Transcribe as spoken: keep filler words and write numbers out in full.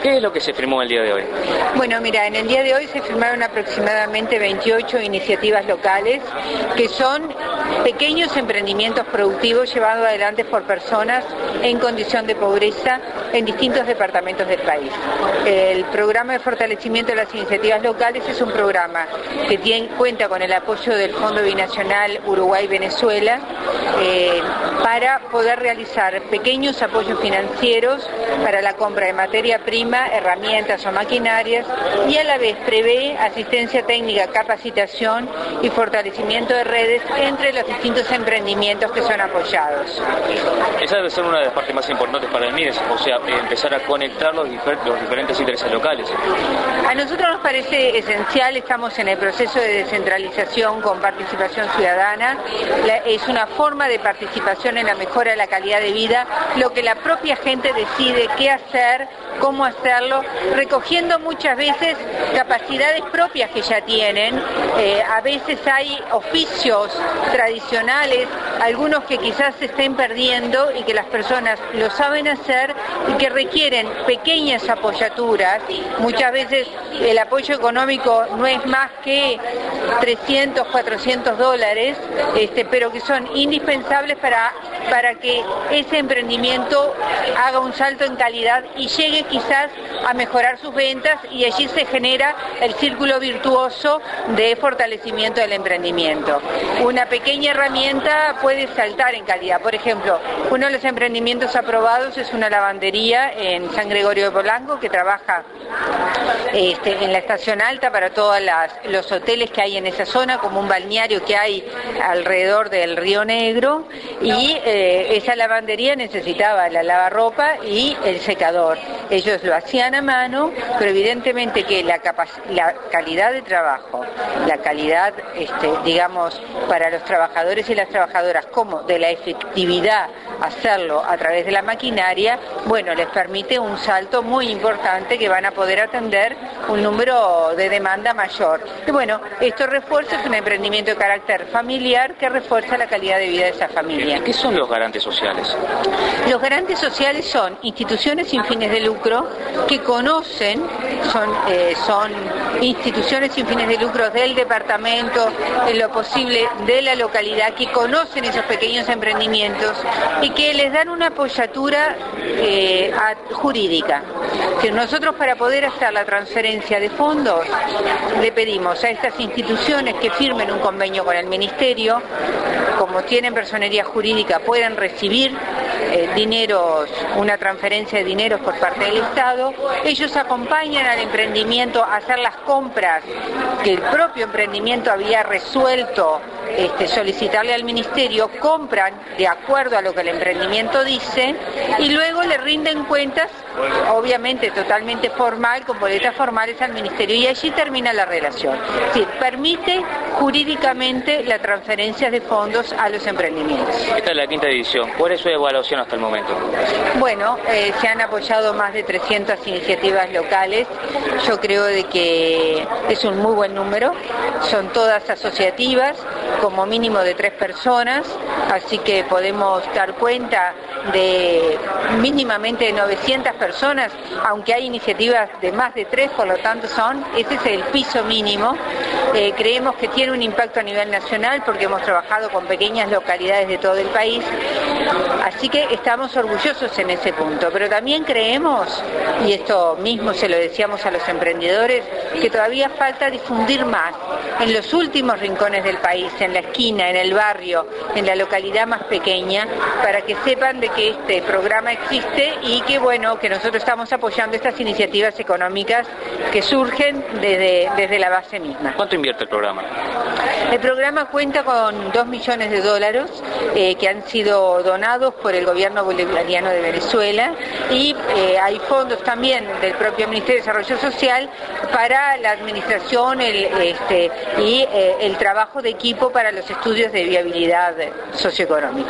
¿Qué es lo que se firmó el día de hoy? Bueno, mira, en el día de hoy se firmaron aproximadamente veintiocho iniciativas locales que son pequeños emprendimientos productivos llevados adelante por personas en condición de pobreza en distintos departamentos del país. El programa de fortalecimiento de las iniciativas locales es un programa que tiene, cuenta con el apoyo del Fondo Binacional Uruguay-Venezuela eh, para poder realizar pequeños apoyos financieros para la compra de materia prima, herramientas o maquinarias, y a la vez prevé asistencia técnica, capacitación y fortalecimiento de redes entre los distintos emprendimientos que son apoyados. Esa debe ser una de las partes más importantes para el MIDES, o sea, empezar a conectar los, difer los diferentes intereses locales. A nosotros nos parece esencial, estamos en el proceso de descentralización con participación ciudadana, la, es una forma de participación en la mejora de la calidad de vida, lo que la propia gente decide qué hacer, cómo hacerlo, recogiendo muchas veces capacidades propias que ya tienen. Eh, a veces hay oficios tradicionales, algunos que quizás se estén perdiendo y que las personas lo saben hacer y que requieren pequeñas apoyaturas. Muchas veces el apoyo económico no es más que trescientos, cuatrocientos dólares, este, pero que son indispensables para, para que ese emprendimiento haga un salto en calidad y llegue quizás a mejorar sus ventas, y allí se genera el círculo virtuoso de fortalecimiento del emprendimiento. Una pequeña herramienta puede saltar en calidad. Por ejemplo, uno de los emprendimientos aprobados es una lavandería en San Gregorio de Polanco que trabaja este, en la estación alta para todos los hoteles que hay en esa zona, como un balneario que hay alrededor del Río Negro, y eh, esa lavandería necesitaba la lavarropa y el secador. Ellos lo hacían a mano, pero evidentemente que la, la calidad de trabajo, la calidad, este, digamos, para los trabajadores y las trabajadoras, como de la efectividad hacerlo a través de la maquinaria, bueno, les permite un salto muy importante que van a poder atender un número de demanda mayor. Y bueno, esto refuerza, es un emprendimiento de carácter familiar que refuerza la calidad de vida de esa familia. ¿Qué son los garantes sociales? Los garantes sociales son instituciones sin fines de lucro que conocen, son, eh, son instituciones sin fines de lucro del departamento, en lo posible de la localidad, que conocen esos pequeños emprendimientos y que les dan una apoyatura eh, a, jurídica. Si nosotros, para poder hacer la transferencia de fondos, le pedimos a estas instituciones que firmen un convenio con el Ministerio, como tienen personería jurídica, pueden recibir eh, dineros, una transferencia de dineros por parte del Estado. Ellos acompañan al emprendimiento a hacer las compras que el propio emprendimiento había resuelto este, solicitarle al Ministerio, compran de acuerdo a lo que el emprendimiento dice y luego le rinden cuentas, obviamente totalmente formal, con boletas formales al Ministerio, y allí termina la relación. Sí, permite jurídicamente la transferencia de fondos a los emprendimientos. Esta es la quinta edición. ¿Cuál es su evaluación hasta el momento? Bueno, eh, se han apoyado más de trescientas iniciativas locales. Yo creo de que es un muy buen número. Son todas asociativas, como mínimo de tres personas, así que podemos dar cuenta de mínimamente novecientas personas, aunque hay iniciativas de más de tres, por lo tanto son, ese es el piso mínimo. Eh, creemos que tiene un impacto a nivel nacional porque hemos trabajado con pequeñas localidades de todo el país, así que estamos orgullosos en ese punto, pero también creemos, y esto mismo se lo decíamos a los emprendedores, que todavía falta difundir más en los últimos rincones del país, en la esquina, en el barrio, en la localidad más pequeña, para que sepan de que este programa existe y que bueno, que nosotros estamos apoyando estas iniciativas económicas que surgen desde, desde la base misma. ¿Cuánto invierte el programa? El programa cuenta con dos millones de dólares eh, que han sido donados por el gobierno bolivariano de Venezuela, y eh, hay fondos también del propio Ministerio de Desarrollo Social para la administración el, este, y eh, el trabajo de equipo para los estudios de viabilidad socioeconómica.